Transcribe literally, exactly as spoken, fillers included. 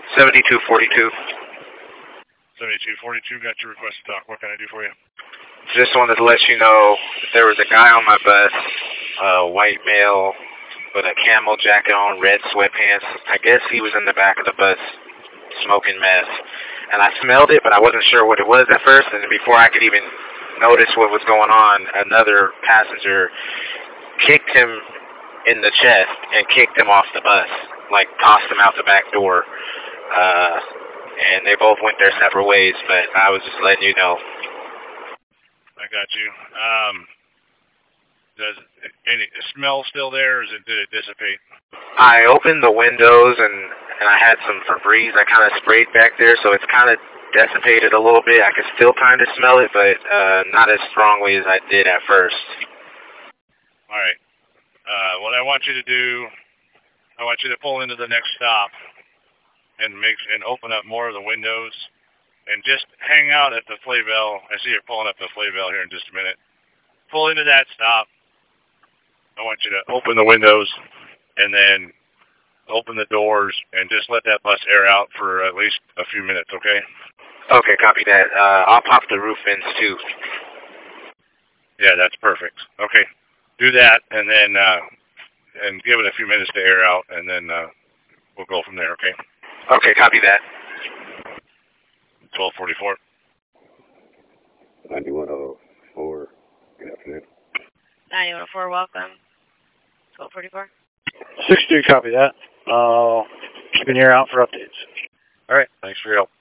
seventy-two forty-two. seventy-two forty-two, got your request to talk. What can I do for you? Just wanted to let you know there was a guy on my bus, a white male with a camel jacket on, red sweatpants. I guess he was in the back of the bus smoking meth. And I smelled it, but I wasn't sure what it was at first. And before I could even notice what was going on, another passenger kicked him in the chest and kicked him off the bus, like tossed him out the back door. Uh, and they both went their separate ways, but I was just letting you know. I got you. Um, does any smell still there, or is it, did it dissipate? I opened the windows, and, and I had some Febreze I kind of sprayed back there, so it's kind of dissipated a little bit. I could still kind of smell it, but uh, not as strongly as I did at first. All right. Uh, what I want you to do, I want you to pull into the next stop and make and open up more of the windows, and just hang out at the Flaybell. I see you're pulling up the Flaybell here in just a minute. Pull into that stop. I want you to open the windows and then open the doors and just let that bus air out for at least a few minutes, okay? Okay, copy that. Uh, I'll pop the roof vents too. Yeah, that's perfect. Okay, do that and then uh, and give it a few minutes to air out, and then uh, we'll go from there, okay? Okay, copy that. twelve forty-four. ninety-one oh four. Good afternoon. ninety-one oh four, welcome. twelve forty-four. sixty-two, copy that. Uh, keeping your ear out for updates. All right, thanks for your help.